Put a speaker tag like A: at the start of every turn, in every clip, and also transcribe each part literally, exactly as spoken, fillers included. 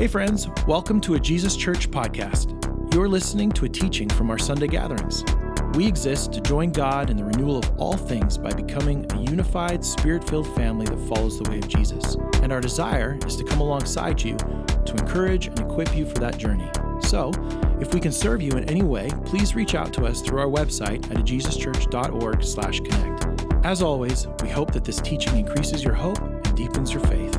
A: Hey friends, welcome to a Jesus Church podcast. You're listening to a teaching from our Sunday gatherings. We exist to join God in the renewal of all things by becoming a unified, spirit-filled family that follows the way of Jesus. And our desire is to come alongside you to encourage and equip you for that journey. So, if we can serve you in any way, please reach out to us through our website at jesus church dot org slash connect. As always, we hope that this teaching increases your hope and deepens your faith.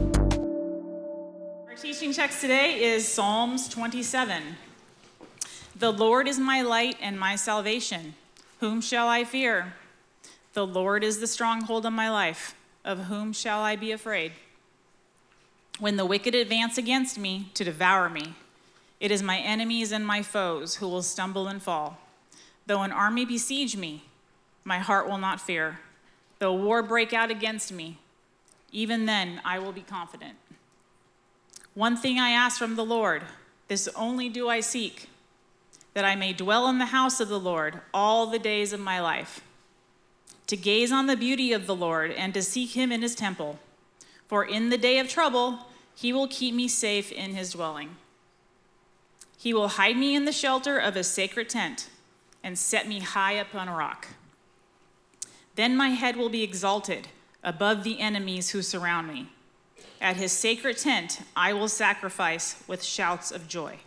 B: Our teaching text today is Psalms twenty-seven. The Lord is my light and my salvation. Whom shall I fear? The Lord is the stronghold of my life. Of whom shall I be afraid? When the wicked advance against me to devour me, it is my enemies and my foes who will stumble and fall. Though an army besiege me, my heart will not fear. Though war break out against me, even then I will be confident. One thing I ask from the Lord, this only do I seek, that I may dwell in the house of the Lord all the days of my life, to gaze on the beauty of the Lord and to seek him in his temple. For in the day of trouble, he will keep me safe in his dwelling. He will hide me in the shelter of his sacred tent and set me high upon a rock. Then my head will be exalted above the enemies who surround me. At his sacred tent, I will sacrifice with shouts of joy.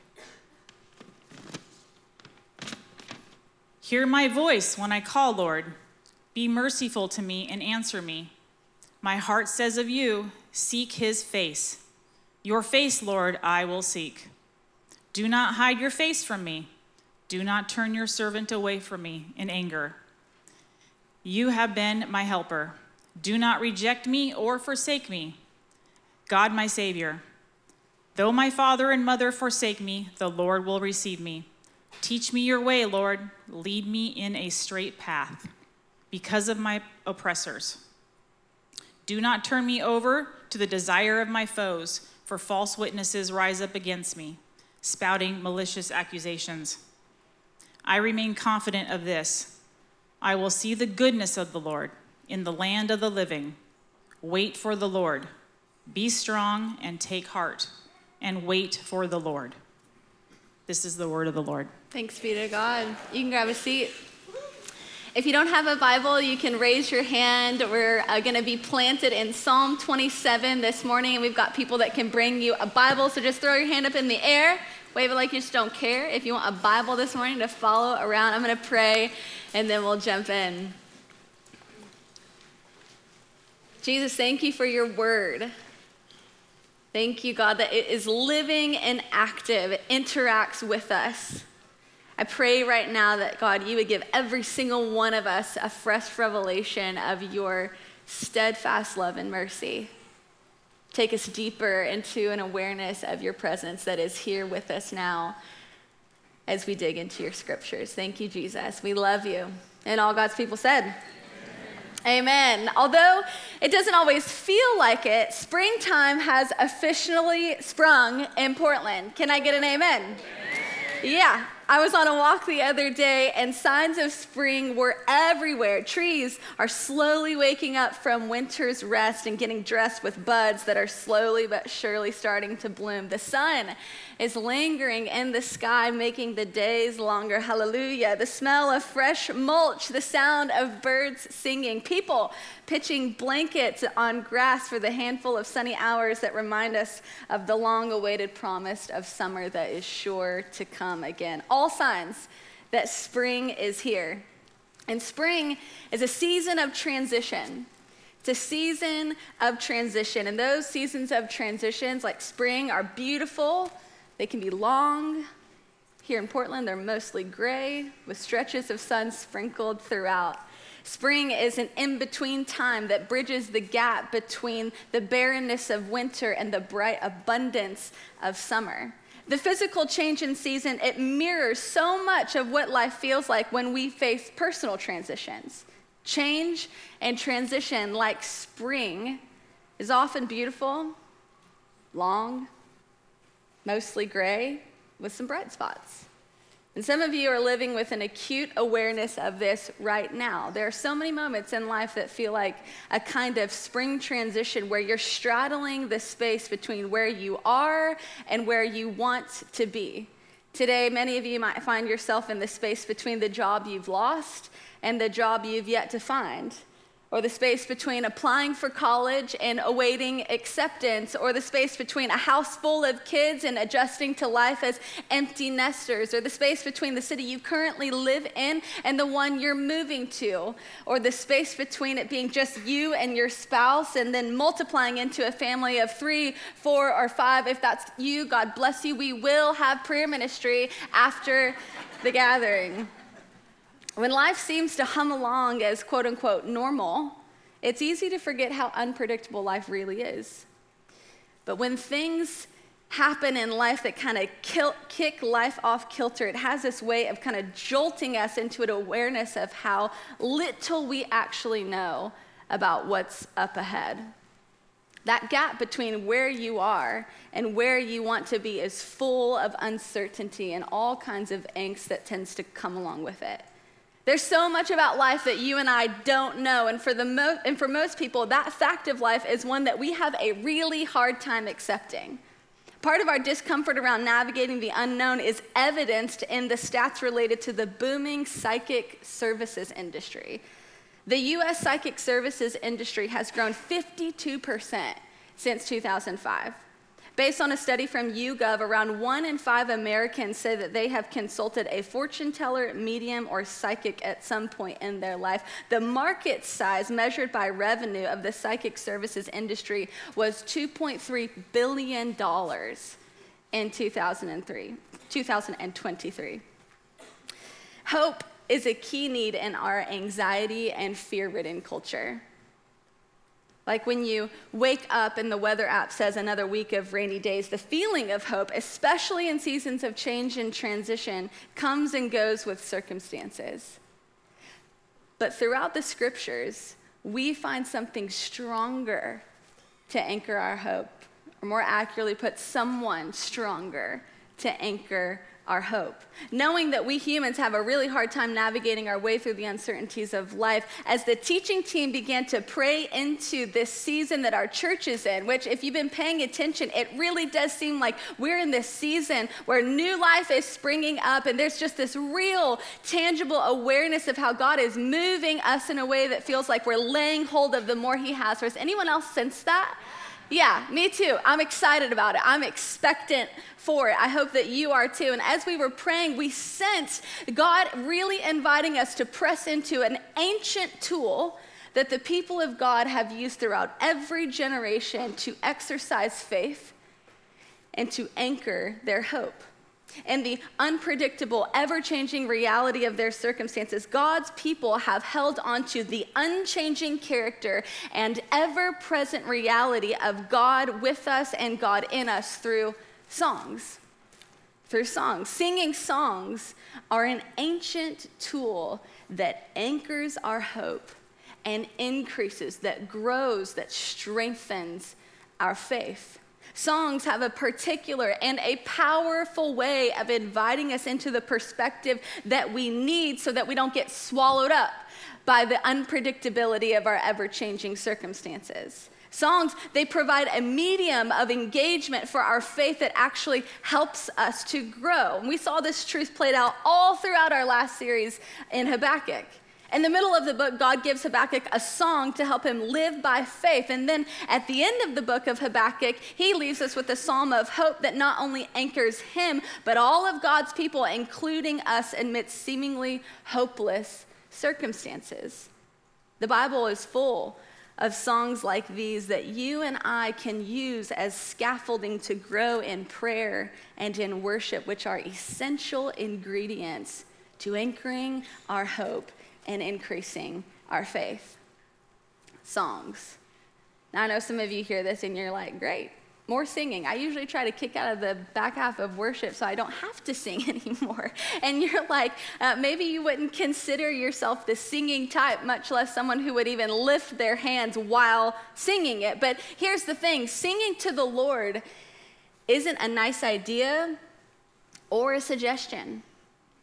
B: Hear my voice when I call, Lord. Be merciful to me and answer me. My heart says of you, seek his face. Your face, Lord, I will seek. Do not hide your face from me. Do not turn your servant away from me in anger. You have been my helper. Do not reject me or forsake me. God, my Savior, though my father and mother forsake me, the Lord will receive me. Teach me your way, Lord. Lead me in a straight path because of my oppressors. Do not turn me over to the desire of my foes, for false witnesses rise up against me, spouting malicious accusations. I remain confident of this. I will see the goodness of the Lord in the land of the living. Wait for the Lord. Be strong and take heart, and wait for the Lord. This is the word of the Lord.
C: Thanks be to God. You can grab a seat. If you don't have a Bible, you can raise your hand. We're uh, going to be planted in Psalm twenty-seven this morning, and we've got people that can bring you a Bible, so just throw your hand up in the air, wave it like you just don't care. If you want a Bible this morning to follow around, I'm going to pray, and then we'll jump in. Jesus, thank you for your word. Thank you, God, that it is living and active. It interacts with us. I pray right now that, God, you would give every single one of us a fresh revelation of your steadfast love and mercy. Take us deeper into an awareness of your presence that is here with us now as we dig into your scriptures. Thank you, Jesus. We love you. And all God's people said, Amen. Although it doesn't always feel like it, springtime has officially sprung in Portland. Can I get an amen? Amen. Yeah. I was on a walk the other day, and signs of spring were everywhere. Trees are slowly waking up from winter's rest and getting dressed with buds that are slowly but surely starting to bloom. The sun is lingering in the sky, making the days longer. Hallelujah. The smell of fresh mulch, the sound of birds singing, people pitching blankets on grass for the handful of sunny hours that remind us of the long-awaited promise of summer that is sure to come again. All signs that spring is here. And spring is a season of transition. It's a season of transition. And those seasons of transitions, like spring, are beautiful. They can be long. Here in Portland, they're mostly gray with stretches of sun sprinkled throughout. Spring is an in-between time that bridges the gap between the barrenness of winter and the bright abundance of summer. The physical change in season, it mirrors so much of what life feels like when we face personal transitions. Change and transition, like spring, is often beautiful, long, mostly gray, with some bright spots. And some of you are living with an acute awareness of this right now. There are so many moments in life that feel like a kind of spring transition where you're straddling the space between where you are and where you want to be. Today, many of you might find yourself in the space between the job you've lost and the job you've yet to find, or the space between applying for college and awaiting acceptance, or the space between a house full of kids and adjusting to life as empty nesters, or the space between the city you currently live in and the one you're moving to, or the space between it being just you and your spouse and then multiplying into a family of three, four, or five. If that's you, God bless you. We will have prayer ministry after the gathering. When life seems to hum along as quote unquote normal, it's easy to forget how unpredictable life really is. But when things happen in life that kind of kick life off kilter, it has this way of kind of jolting us into an awareness of how little we actually know about what's up ahead. That gap between where you are and where you want to be is full of uncertainty and all kinds of angst that tends to come along with it. There's so much about life that you and I don't know, and for the mo- and for most people, that fact of life is one that we have a really hard time accepting. Part of our discomfort around navigating the unknown is evidenced in the stats related to the booming psychic services industry. The U S psychic services industry has grown fifty-two percent since two thousand five. Based on a study from YouGov, around one in five Americans say that they have consulted a fortune teller, medium, or psychic at some point in their life. The market size measured by revenue of the psychic services industry was two point three billion dollars in two thousand twenty-three. Hope is a key need in our anxiety and fear-ridden culture. Like when you wake up and the weather app says another week of rainy days, the feeling of hope, especially in seasons of change and transition, comes and goes with circumstances. But throughout the scriptures, we find something stronger to anchor our hope, or more accurately put, someone stronger to anchor our hope. Knowing that we humans have a really hard time navigating our way through the uncertainties of life, as the teaching team began to pray into this season that our church is in, which if you've been paying attention, it really does seem like we're in this season where new life is springing up, and there's just this real, tangible awareness of how God is moving us in a way that feels like we're laying hold of the more He has for us. Anyone else sense that? Yeah, me too. I'm excited about it. I'm expectant for it. I hope that you are too. And as we were praying, we sensed God really inviting us to press into an ancient tool that the people of God have used throughout every generation to exercise faith and to anchor their hope. In the unpredictable, ever-changing reality of their circumstances, God's people have held onto the unchanging character and ever-present reality of God with us and God in us through songs. Through songs. Singing songs are an ancient tool that anchors our hope and increases, that grows, that strengthens our faith. Songs have a particular and a powerful way of inviting us into the perspective that we need so that we don't get swallowed up by the unpredictability of our ever-changing circumstances. Songs, they provide a medium of engagement for our faith that actually helps us to grow. And we saw this truth played out all throughout our last series in Habakkuk. In the middle of the book, God gives Habakkuk a song to help him live by faith. And then at the end of the book of Habakkuk, he leaves us with a psalm of hope that not only anchors him, but all of God's people, including us, amidst seemingly hopeless circumstances. The Bible is full of songs like these that you and I can use as scaffolding to grow in prayer and in worship, which are essential ingredients to anchoring our hope and increasing our faith. Songs. Now, I know some of you hear this and you're like, great, more singing. I usually try to kick out of the back half of worship so I don't have to sing anymore. And you're like, uh, maybe you wouldn't consider yourself the singing type, much less someone who would even lift their hands while singing it. But here's the thing, singing to the Lord isn't a nice idea or a suggestion.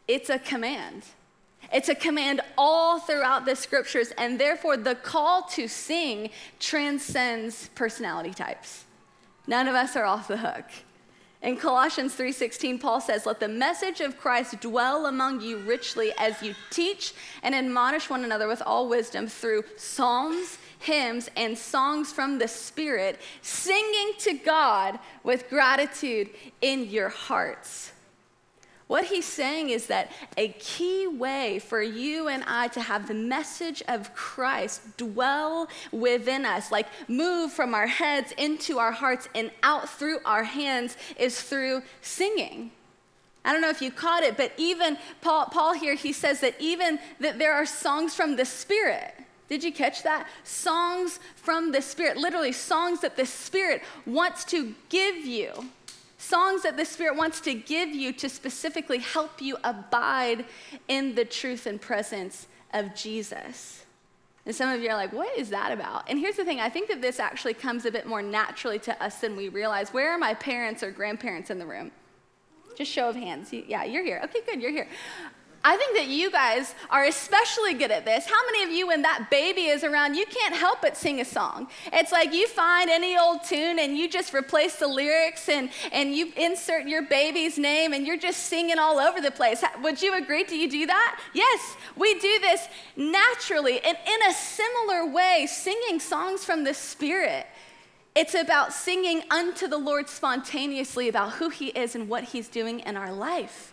C: It's a command. It's a command all throughout the scriptures, and therefore the call to sing transcends personality types. None of us are off the hook. In Colossians three sixteen, Paul says, "Let the message of Christ dwell among you richly as you teach and admonish one another with all wisdom through psalms, hymns, and songs from the Spirit, singing to God with gratitude in your hearts." What he's saying is that a key way for you and I to have the message of Christ dwell within us, like move from our heads into our hearts and out through our hands, is through singing. I don't know if you caught it, but even Paul, Paul here, he says that even that there are songs from the Spirit. Did you catch that? Songs from the Spirit, literally songs that the Spirit wants to give you. Songs that the Spirit wants to give you to specifically help you abide in the truth and presence of Jesus. And some of you are like, what is that about? And here's the thing, I think that this actually comes a bit more naturally to us than we realize. Where are my parents or grandparents in the room? Just show of hands. Yeah, you're here. Okay, good, you're here. I think that you guys are especially good at this. How many of you, when that baby is around, you can't help but sing a song? It's like you find any old tune and you just replace the lyrics and, and you insert your baby's name and you're just singing all over the place. Would you agree? Do you do that? Yes, we do this naturally. And in a similar way, singing songs from the Spirit, it's about singing unto the Lord spontaneously about who he is and what he's doing in our life.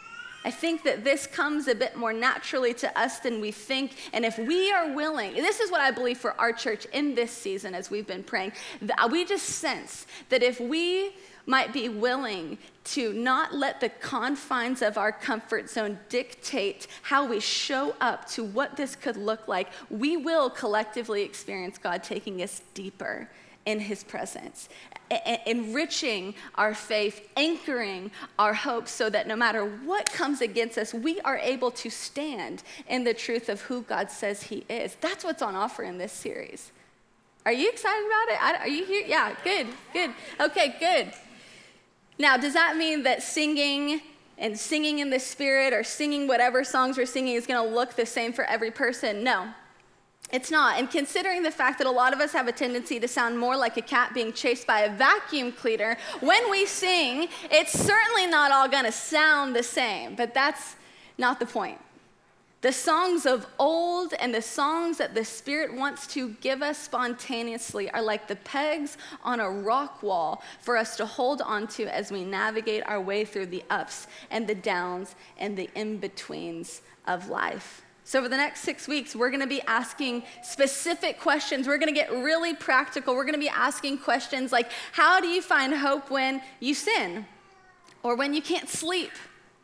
C: I think that this comes a bit more naturally to us than we think. And if we are willing, this is what I believe for our church in this season as we've been praying, we just sense that if we might be willing to not let the confines of our comfort zone dictate how we show up to what this could look like, we will collectively experience God taking us deeper in his presence, enriching our faith, anchoring our hopes so that no matter what comes against us, we are able to stand in the truth of who God says he is. That's what's on offer in this series. Are you excited about it? Are you here? Yeah, good, good. Okay, good. Now, does that mean that singing and singing in the Spirit or singing whatever songs we're singing is going to look the same for every person? No. It's not. And considering the fact that a lot of us have a tendency to sound more like a cat being chased by a vacuum cleaner, when we sing, it's certainly not all going to sound the same, but that's not the point. The songs of old and the songs that the Spirit wants to give us spontaneously are like the pegs on a rock wall for us to hold onto as we navigate our way through the ups and the downs and the in-betweens of life. So over the next six weeks, we're going to be asking specific questions. We're going to get really practical. We're going to be asking questions like, how do you find hope when you sin? Or when you can't sleep?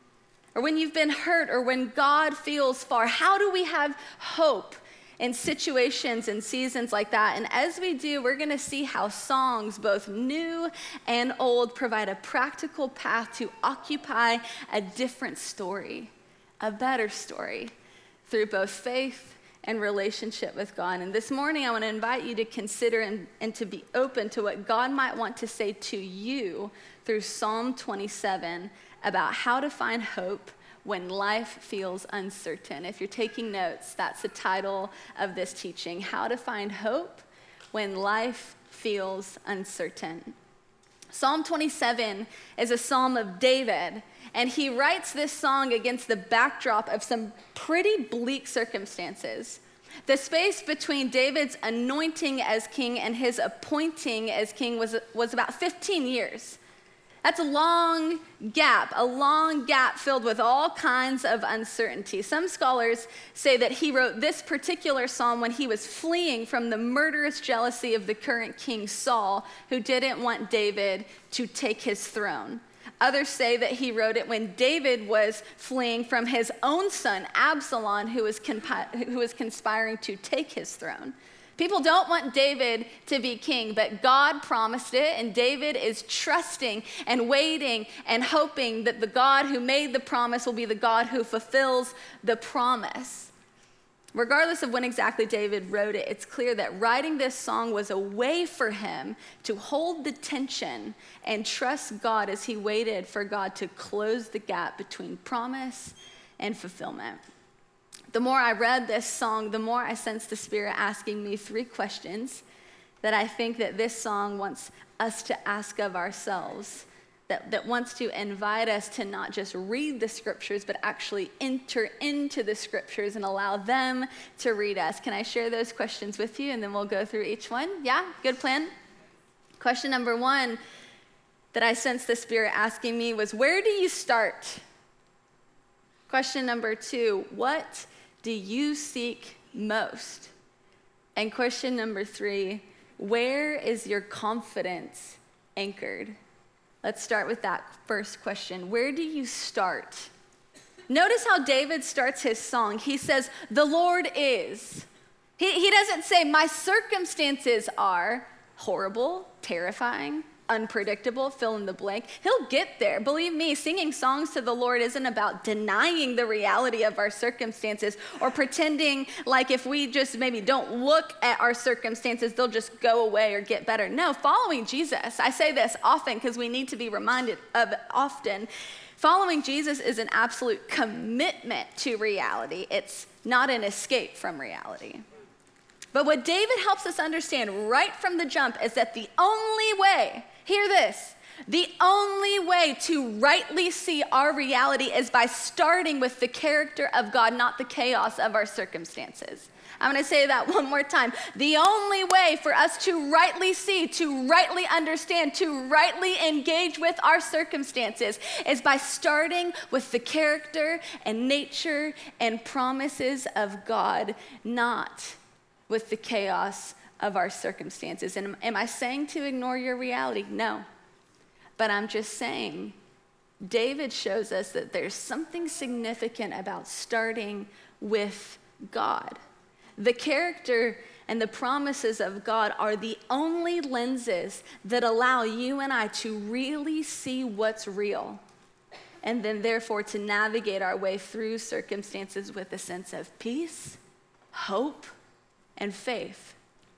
C: Or when you've been hurt? Or when God feels far? How do we have hope in situations and seasons like that? And as we do, we're going to see how songs, both new and old, provide a practical path to occupy a different story, a better story, through both faith and relationship with God. And this morning, I want to invite you to consider and, and to be open to what God might want to say to you through Psalm twenty-seven about how to find hope when life feels uncertain. If you're taking notes, that's the title of this teaching, How to Find Hope When Life Feels Uncertain. Psalm twenty-seven is a psalm of David, and he writes this song against the backdrop of some pretty bleak circumstances. The space between David's anointing as king and his appointing as king was, was about fifteen years. That's a long gap, a long gap filled with all kinds of uncertainty. Some scholars say that he wrote this particular psalm when he was fleeing from the murderous jealousy of the current king Saul, who didn't want David to take his throne. Others say that he wrote it when David was fleeing from his own son, Absalom, who was, compi- who was conspiring to take his throne. People don't want David to be king, but God promised it, and David is trusting and waiting and hoping that the God who made the promise will be the God who fulfills the promise. Regardless of when exactly David wrote it, it's clear that writing this song was a way for him to hold the tension and trust God as he waited for God to close the gap between promise and fulfillment. The more I read this song, the more I sensed the Spirit asking me three questions that I think that this song wants us to ask of ourselves, that, that wants to invite us to not just read the scriptures, but actually enter into the scriptures and allow them to read us. Can I share those questions with you, and then we'll go through each one? Yeah, good plan? Question number one that I sensed the Spirit asking me was, where do you start? Question number two, what do you seek most? And question number three, where is your confidence anchored? Let's start with that first question. Where do you start? Notice how David starts his song. He says, the Lord is. He, he doesn't say, my circumstances are horrible, terrifying, unpredictable, fill in the blank. He'll get there. Believe me, singing songs to the Lord isn't about denying the reality of our circumstances or pretending like if we just maybe don't look at our circumstances, they'll just go away or get better. No, following Jesus, I say this often because we need to be reminded of it often. Following Jesus is an absolute commitment to reality. It's not an escape from reality. But what David helps us understand right from the jump is that the only way, hear this, the only way to rightly see our reality is by starting with the character of God, not the chaos of our circumstances. I'm going to say that one more time. The only way for us to rightly see, to rightly understand, to rightly engage with our circumstances is by starting with the character and nature and promises of God, not with the chaos of our circumstances. And am I saying to ignore your reality? No. But I'm just saying, David shows us that there's something significant about starting with God. The character and the promises of God are the only lenses that allow you and I to really see what's real, and then therefore to navigate our way through circumstances with a sense of peace, hope, and faith.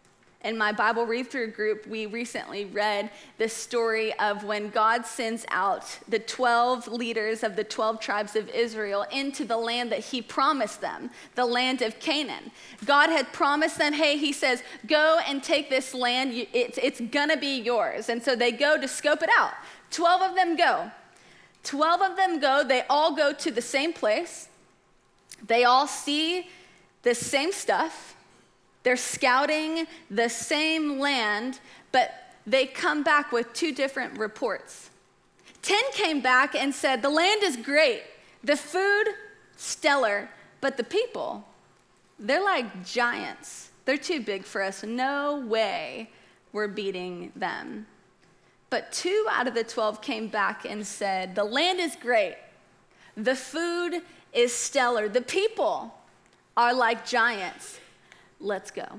C: In my Bible read-through group, we recently read the story of when God sends out the twelve leaders of the twelve tribes of Israel into the land that he promised them, the land of Canaan. God had promised them, hey, he says, go and take this land. It's, it's gonna be yours. And so they go to scope it out. twelve of them go. twelve of them go. They all go to the same place. They all see the same stuff. They're scouting the same land, but they come back with two different reports. Ten came back and said, the land is great, the food, stellar, but the people, they're like giants. They're too big for us. No way we're beating them. But two out of the twelve came back and said, the land is great, the food is stellar, the people are like giants. Let's go.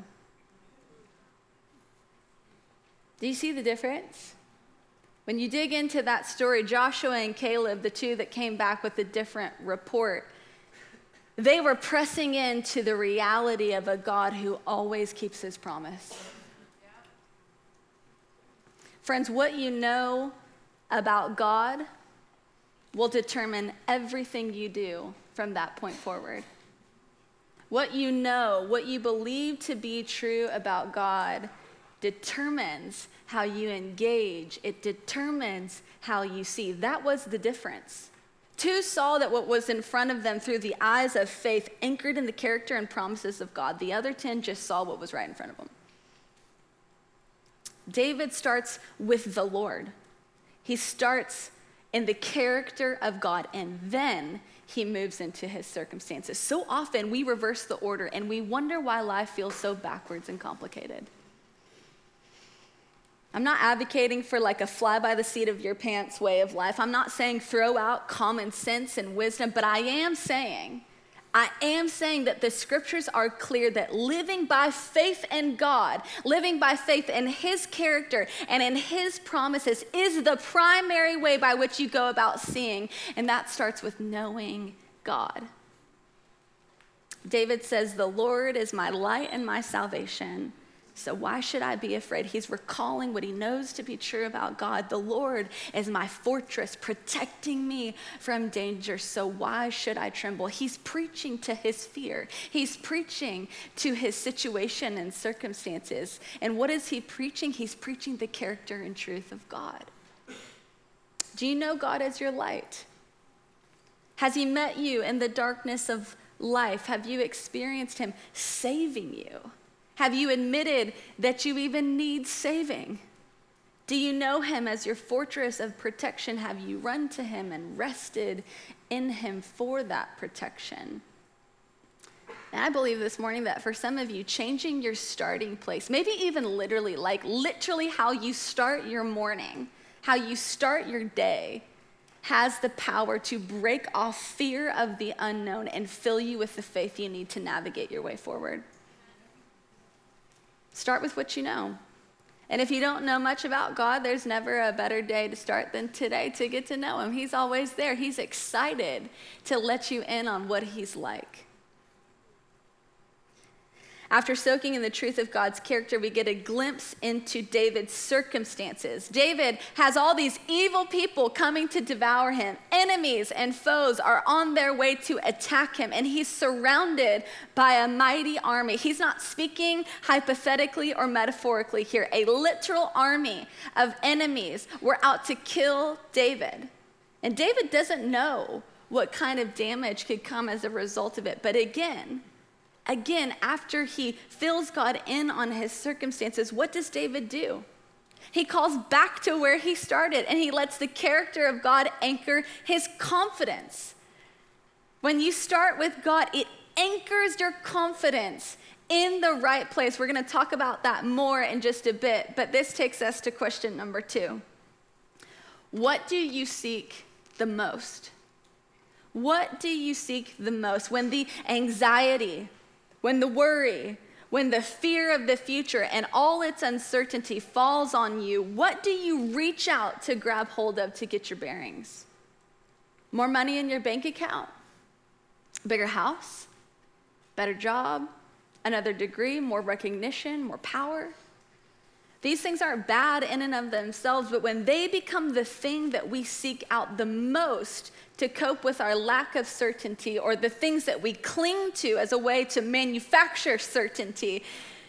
C: Do you see the difference? When you dig into that story, Joshua and Caleb, the two that came back with a different report, they were pressing into the reality of a God who always keeps his promise. Friends, what you know about God will determine everything you do from that point forward. What you know, what you believe to be true about God determines how you engage. It determines how you see. That was the difference. Two saw that what was in front of them through the eyes of faith, anchored in the character and promises of God. The other ten just saw what was right in front of them. David starts with the Lord. He starts in the character of God, and then he moves into his circumstances. So often we reverse the order and we wonder why life feels so backwards and complicated. I'm not advocating for like a fly by the seat of your pants way of life. I'm not saying throw out common sense and wisdom, but I am saying, I am saying that the scriptures are clear that living by faith in God, living by faith in his character and in his promises is the primary way by which you go about seeing, and that starts with knowing God. David says, the Lord is my light and my salvation, So why should I be afraid? He's recalling what he knows to be true about God. The Lord is my fortress, protecting me from danger. So why should I tremble? He's preaching to his fear. He's preaching to his situation and circumstances. And what is he preaching? He's preaching the character and truth of God. Do you know God as your light? Has he met you in the darkness of life? Have you experienced him saving you? Have you admitted that you even need saving? Do you know him as your fortress of protection? Have you run to him and rested in him for that protection? And I believe this morning that for some of you, changing your starting place, maybe even literally, like literally how you start your morning, how you start your day, has the power to break off fear of the unknown and fill you with the faith you need to navigate your way forward. Start with what you know. And if you don't know much about God, there's never a better day to start than today to get to know him. He's always there. He's excited to let you in on what he's like. After soaking in the truth of God's character, we get a glimpse into David's circumstances. David has all these evil people coming to devour him. Enemies and foes are on their way to attack him, and he's surrounded by a mighty army. He's not speaking hypothetically or metaphorically here. A literal army of enemies were out to kill David. And David doesn't know what kind of damage could come as a result of it. But again, Again, after he fills God in on his circumstances, what does David do? He calls back to where he started, and he lets the character of God anchor his confidence. When you start with God, it anchors your confidence in the right place. We're going to talk about that more in just a bit, but this takes us to question number two. What do you seek the most? What do you seek the most when the anxiety, when the worry, when the fear of the future and all its uncertainty falls on you? What do you reach out to grab hold of to get your bearings? More money in your bank account? A bigger house? Better job? Another degree? More recognition? More power? These things aren't bad in and of themselves, but when they become the thing that we seek out the most to cope with our lack of certainty, or the things that we cling to as a way to manufacture certainty,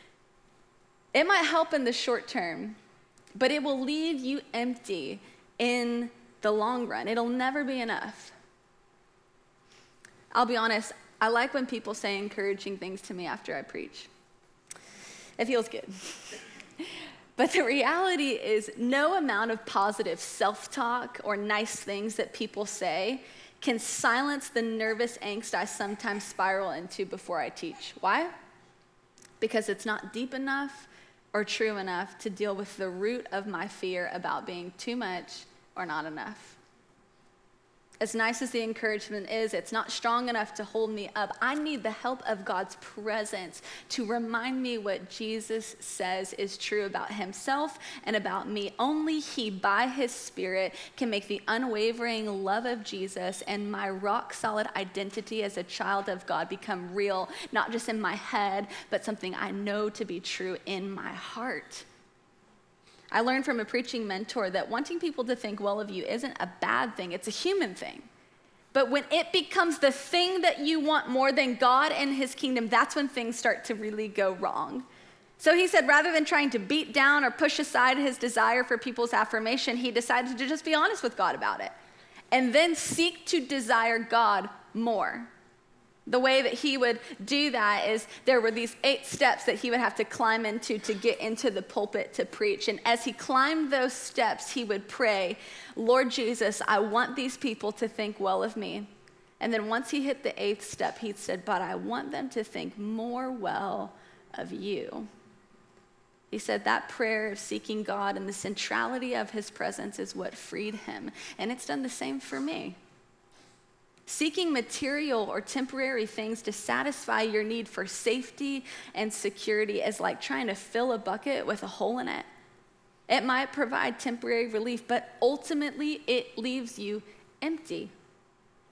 C: it might help in the short term, but it will leave you empty in the long run. It'll never be enough. I'll be honest, I like when people say encouraging things to me after I preach. It feels good. But the reality is, no amount of positive self-talk or nice things that people say can silence the nervous angst I sometimes spiral into before I teach. Why? Because it's not deep enough or true enough to deal with the root of my fear about being too much or not enough. As nice as the encouragement is, it's not strong enough to hold me up. I need the help of God's presence to remind me what Jesus says is true about himself and about me. Only he, by his Spirit, can make the unwavering love of Jesus and my rock-solid identity as a child of God become real, not just in my head, but something I know to be true in my heart. I learned from a preaching mentor that wanting people to think well of you isn't a bad thing, it's a human thing. But when it becomes the thing that you want more than God and his kingdom, that's when things start to really go wrong. So he said, rather than trying to beat down or push aside his desire for people's affirmation, he decided to just be honest with God about it, and then seek to desire God more. The way that he would do that is there were these eight steps that he would have to climb into to get into the pulpit to preach. And as he climbed those steps, he would pray, Lord Jesus, I want these people to think well of me. And then once he hit the eighth step, he said, but I want them to think more well of you. He said that prayer of seeking God and the centrality of his presence is what freed him. And it's done the same for me. Seeking material or temporary things to satisfy your need for safety and security is like trying to fill a bucket with a hole in it. It might provide temporary relief, but ultimately it leaves you empty.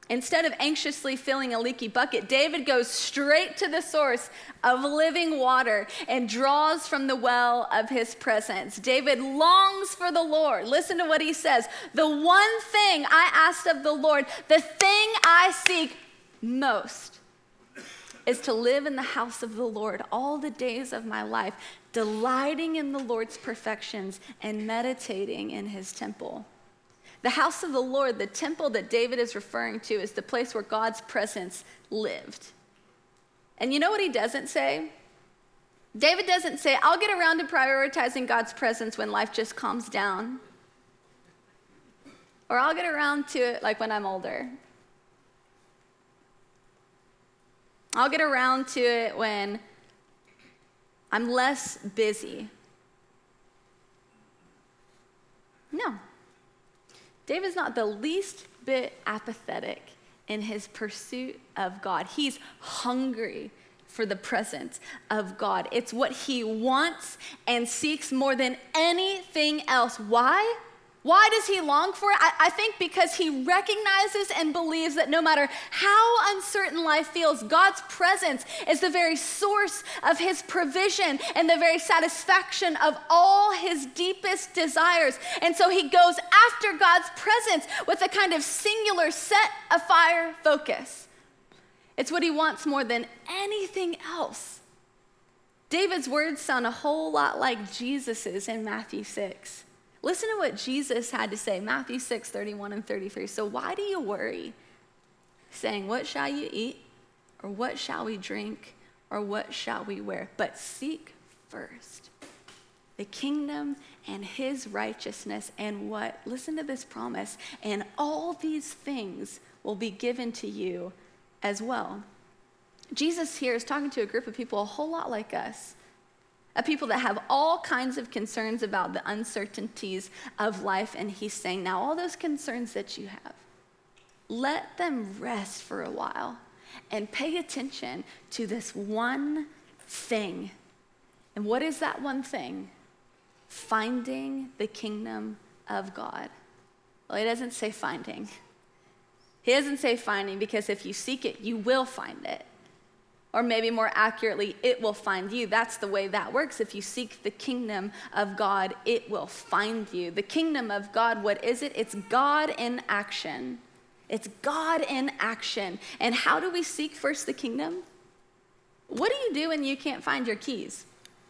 C: Instead of anxiously filling a leaky bucket, David goes straight to the source of living water and draws from the well of his presence. David longs for the Lord. Listen to what he says. The one thing I asked of the Lord, the thing I seek most, is to live in the house of the Lord all the days of my life, delighting in the Lord's perfections and meditating in his temple. The house of the Lord, the temple that David is referring to, is the place where God's presence lived. And you know what he doesn't say? David doesn't say, I'll get around to prioritizing God's presence when life just calms down. Or I'll get around to it like when I'm older. I'll get around to it when I'm less busy. No. David's not the least bit apathetic in his pursuit of God. He's hungry for the presence of God. It's what he wants and seeks more than anything else. Why? Why does he long for it? I, I think because he recognizes and believes that no matter how uncertain life feels, God's presence is the very source of his provision and the very satisfaction of all his deepest desires. And so he goes after God's presence with a kind of singular set of fire focus. It's what he wants more than anything else. David's words sound a whole lot like Jesus's in Matthew six. Listen to what Jesus had to say, Matthew six, thirty-one and thirty-three. So why do you worry, saying, what shall you eat, or what shall we drink, or what shall we wear? But seek first the kingdom and his righteousness, and what? Listen to this promise, and all these things will be given to you as well. Jesus here is talking to a group of people a whole lot like us. A people that have all kinds of concerns about the uncertainties of life. And he's saying, now all those concerns that you have, let them rest for a while and pay attention to this one thing. And what is that one thing? Finding the kingdom of God. Well, he doesn't say finding. He doesn't say finding, because if you seek it, you will find it. Or maybe more accurately, it will find you. That's the way that works. If you seek the kingdom of God, it will find you. The kingdom of God, what is it? It's God in action. It's God in action. And how do we seek first the kingdom? What do you do when you can't find your keys?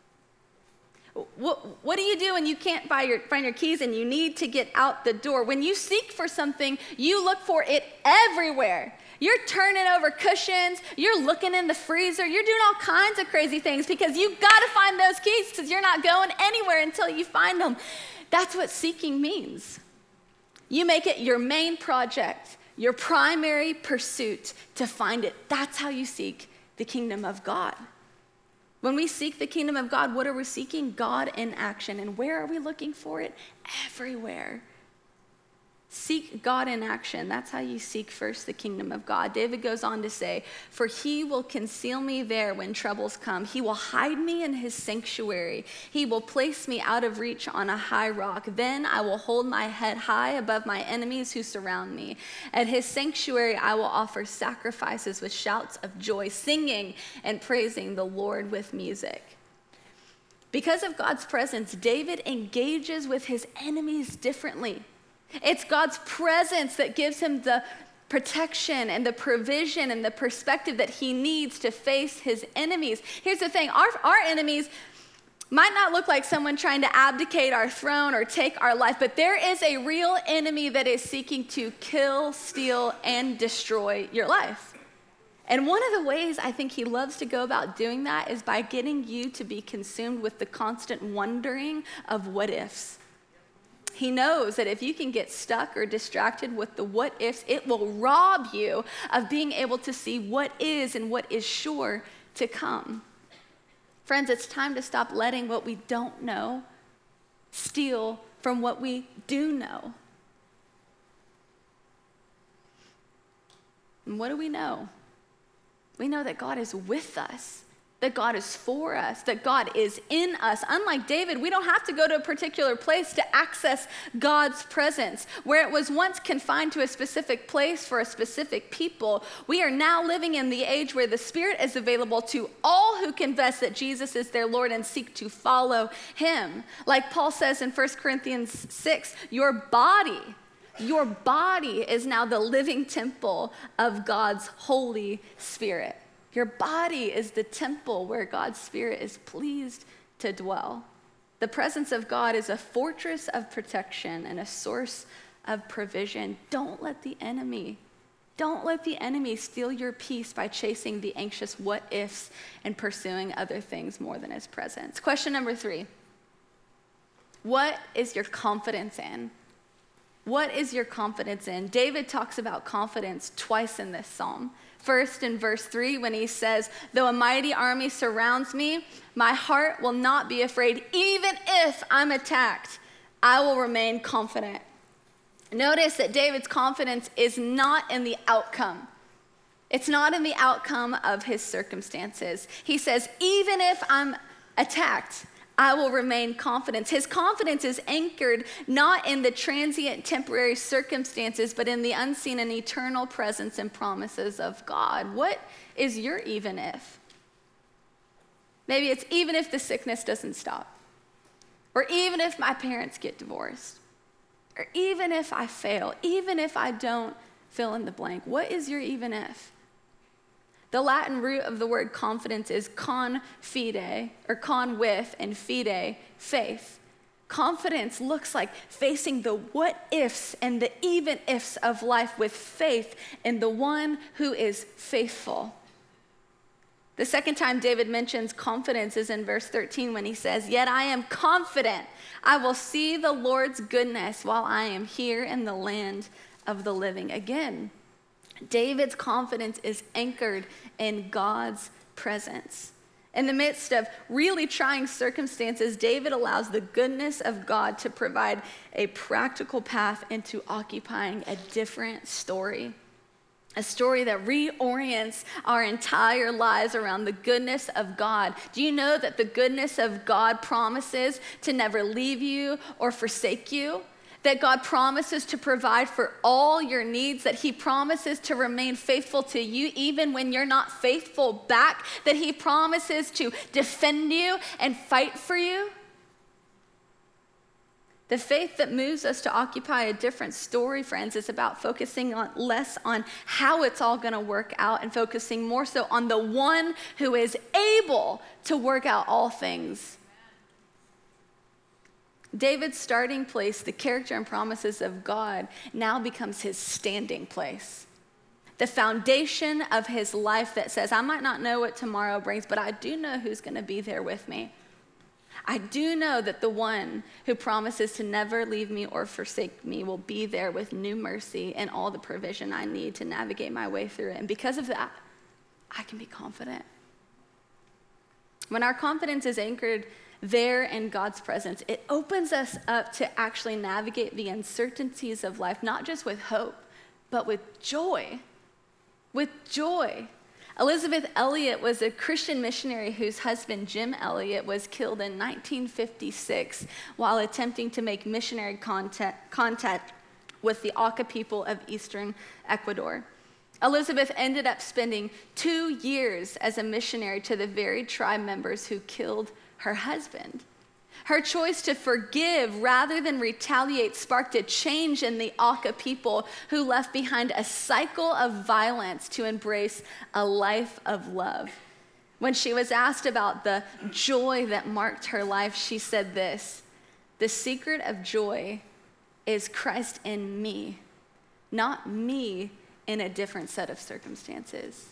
C: What, what do you do when you can't find your, find your keys and you need to get out the door? When you seek for something, you look for it everywhere. You're turning over cushions, you're looking in the freezer, you're doing all kinds of crazy things because you've got to find those keys because you're not going anywhere until you find them. That's what seeking means. You make it your main project, your primary pursuit to find it. That's how you seek the kingdom of God. When we seek the kingdom of God, what are we seeking? God in action. And where are we looking for it? Everywhere. Seek God in action. That's how you seek first the kingdom of God. David goes on to say, for he will conceal me there when troubles come. He will hide me in his sanctuary. He will place me out of reach on a high rock. Then I will hold my head high above my enemies who surround me. At his sanctuary I will offer sacrifices with shouts of joy, singing and praising the Lord with music. Because of God's presence, David engages with his enemies differently. It's God's presence that gives him the protection and the provision and the perspective that he needs to face his enemies. Here's the thing, our, our enemies might not look like someone trying to abdicate our throne or take our life, but there is a real enemy that is seeking to kill, steal, and destroy your life. And one of the ways I think he loves to go about doing that is by getting you to be consumed with the constant wondering of what ifs. He knows that if you can get stuck or distracted with the what ifs, it will rob you of being able to see what is and what is sure to come. Friends, it's time to stop letting what we don't know steal from what we do know. And what do we know? We know that God is with us that God is for us, that God is in us. Unlike David, we don't have to go to a particular place to access God's presence. Where it was once confined to a specific place for a specific people, we are now living in the age where the Spirit is available to all who confess that Jesus is their Lord and seek to follow him. Like Paul says in First Corinthians six, your body, your body is now the living temple of God's Holy Spirit. Your body is the temple where God's Spirit is pleased to dwell. The presence of God is a fortress of protection and a source of provision. Don't let the enemy, don't let the enemy steal your peace by chasing the anxious what ifs and pursuing other things more than his presence. Question number three. What is your confidence in? What is your confidence in? David talks about confidence twice in this psalm. First, in verse three, when he says, though a mighty army surrounds me, my heart will not be afraid. Even if I'm attacked, I will remain confident. Notice that David's confidence is not in the outcome. It's not in the outcome of his circumstances. He says, even if I'm attacked, I will remain confident. His confidence is anchored not in the transient, temporary circumstances, but in the unseen and eternal presence and promises of God. What is your even if? Maybe it's even if the sickness doesn't stop, or even if my parents get divorced, or even if I fail, even if I don't fill in the blank. What is your even if? The Latin root of the word confidence is con fide, or con with, and fide, faith. Confidence looks like facing the what ifs and the even ifs of life with faith in the one who is faithful. The second time David mentions confidence is in verse thirteen when he says, yet I am confident I will see the Lord's goodness while I am here in the land of the living. Again, David's confidence is anchored in God's presence. In the midst of really trying circumstances, David allows the goodness of God to provide a practical path into occupying a different story. A story that reorients our entire lives around the goodness of God. Do you know that the goodness of God promises to never leave you or forsake you? That God promises to provide for all your needs, that he promises to remain faithful to you even when you're not faithful back, that he promises to defend you and fight for you. The faith that moves us to occupy a different story, friends, is about focusing on less on how it's all going to work out and focusing more so on the one who is able to work out all things. David's starting place, the character and promises of God, now becomes his standing place. The foundation of his life that says, I might not know what tomorrow brings, but I do know who's going to be there with me. I do know that the one who promises to never leave me or forsake me will be there with new mercy and all the provision I need to navigate my way through it. And because of that, I can be confident. When our confidence is anchored there in God's presence, it opens us up to actually navigate the uncertainties of life, not just with hope, but with joy. With joy. Elizabeth Elliot was a Christian missionary whose husband, Jim Elliot, was killed in nineteen fifty-six while attempting to make missionary contact, contact with the Auca people of eastern Ecuador. Elizabeth ended up spending two years as a missionary to the very tribe members who killed her husband. Her choice to forgive rather than retaliate sparked a change in the Auca people who left behind a cycle of violence to embrace a life of love. When she was asked about the joy that marked her life, she said this, the secret of joy is Christ in me, not me in a different set of circumstances.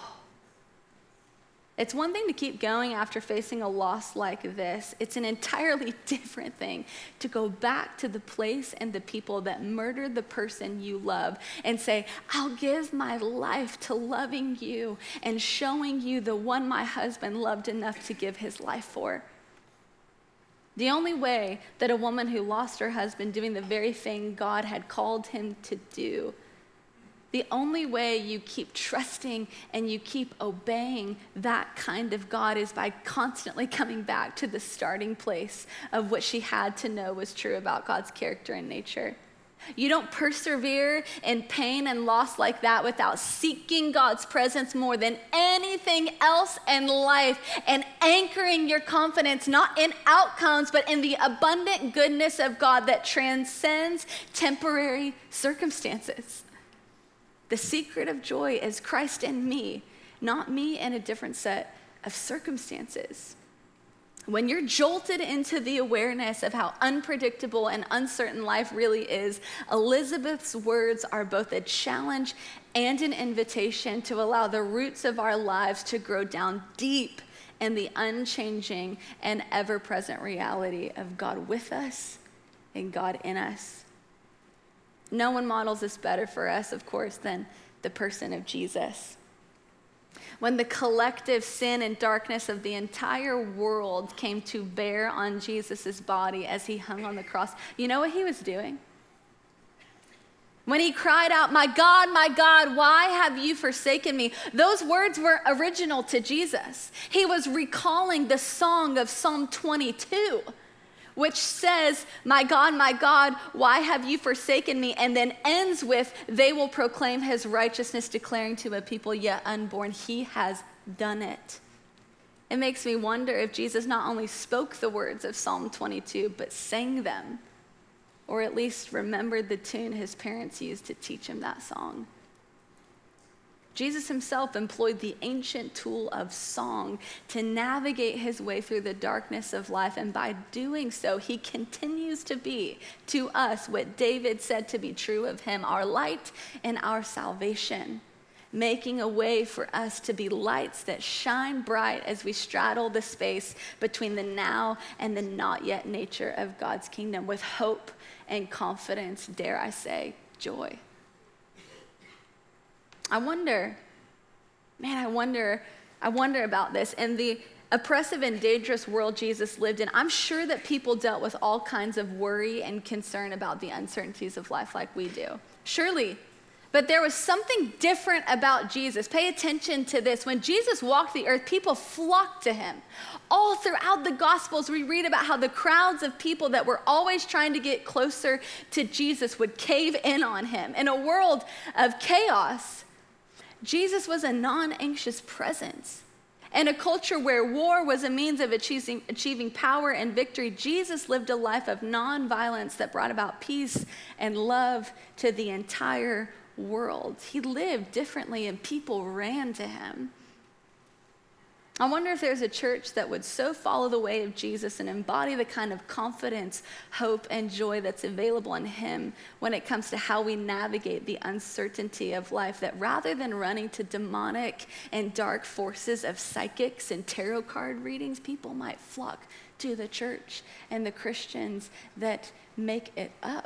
C: It's one thing to keep going after facing a loss like this. It's an entirely different thing to go back to the place and the people that murdered the person you love and say, I'll give my life to loving you and showing you the one my husband loved enough to give his life for. The only way that a woman who lost her husband doing the very thing God had called him to do The only way you keep trusting and you keep obeying that kind of God is by constantly coming back to the starting place of what she had to know was true about God's character and nature. You don't persevere in pain and loss like that without seeking God's presence more than anything else in life and anchoring your confidence not in outcomes, but in the abundant goodness of God that transcends temporary circumstances. The secret of joy is Christ in me, not me in a different set of circumstances. When you're jolted into the awareness of how unpredictable and uncertain life really is, Elizabeth's words are both a challenge and an invitation to allow the roots of our lives to grow down deep in the unchanging and ever-present reality of God with us and God in us. No one models this better for us, of course, than the person of Jesus. When the collective sin and darkness of the entire world came to bear on Jesus' body as he hung on the cross, you know what he was doing? When he cried out, "My God, my God, why have you forsaken me?" Those words were original to Jesus. He was recalling the song of Psalm twenty-two, which says, "My God, my God, why have you forsaken me?" and then ends with, "They will proclaim his righteousness, declaring to a people yet unborn, he has done it." It makes me wonder if Jesus not only spoke the words of Psalm twenty-two, but sang them, or at least remembered the tune his parents used to teach him that song. Jesus himself employed the ancient tool of song to navigate his way through the darkness of life, and by doing so, he continues to be, to us, what David said to be true of him, our light and our salvation, making a way for us to be lights that shine bright as we straddle the space between the now and the not yet nature of God's kingdom with hope and confidence, dare I say, joy. I wonder, man, I wonder, I wonder about this. In the oppressive and dangerous world Jesus lived in, I'm sure that people dealt with all kinds of worry and concern about the uncertainties of life like we do. Surely. But there was something different about Jesus. Pay attention to this. When Jesus walked the earth, people flocked to him. All throughout the Gospels, we read about how the crowds of people that were always trying to get closer to Jesus would cave in on him. In a world of chaos, Jesus was a non-anxious presence. In a culture where war was a means of achieving, achieving power and victory, Jesus lived a life of non-violence that brought about peace and love to the entire world. He lived differently and people ran to him. I wonder if there's a church that would so follow the way of Jesus and embody the kind of confidence, hope, and joy that's available in him when it comes to how we navigate the uncertainty of life, that rather than running to demonic and dark forces of psychics and tarot card readings, people might flock to the church and the Christians that make it up.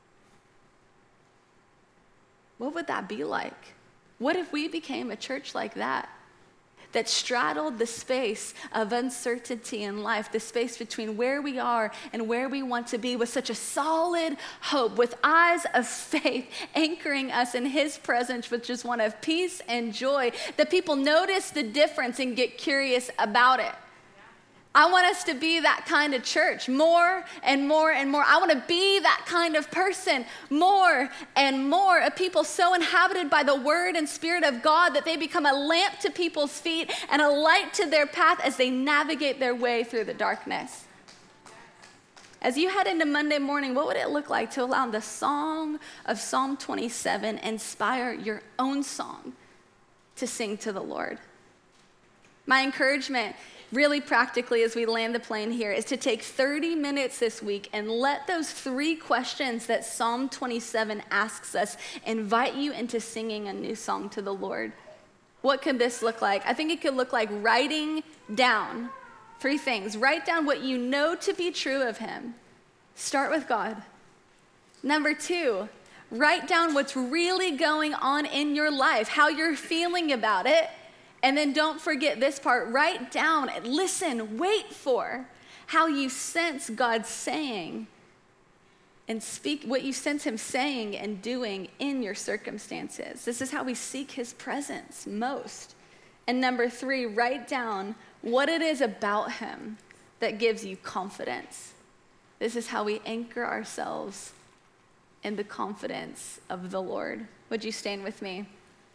C: What would that be like? What if we became a church like that? That straddled the space of uncertainty in life, the space between where we are and where we want to be, with such a solid hope, with eyes of faith anchoring us in his presence, which is one of peace and joy, that people notice the difference and get curious about it. I want us to be that kind of church more and more and more. I want to be that kind of person more and more, a people so inhabited by the word and spirit of God that they become a lamp to people's feet and a light to their path as they navigate their way through the darkness. As you head into Monday morning, what would it look like to allow the song of Psalm twenty-seven inspire your own song to sing to the Lord? My encouragement, really practically, as we land the plane here, is to take thirty minutes this week and let those three questions that Psalm twenty-seven asks us invite you into singing a new song to the Lord. What could this look like? I think it could look like writing down three things. Write down what you know to be true of him. Start with God. Number two, write down what's really going on in your life, how you're feeling about it. And then don't forget this part, write down, listen, wait for how you sense God saying and speak what you sense him saying and doing in your circumstances. This is how we seek his presence most. And number three, write down what it is about him that gives you confidence. This is how we anchor ourselves in the confidence of the Lord. Would you stand with me?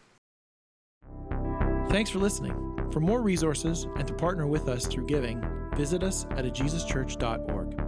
A: Thanks for listening. For more resources and to partner with us through giving, visit us at a jesus church dot org.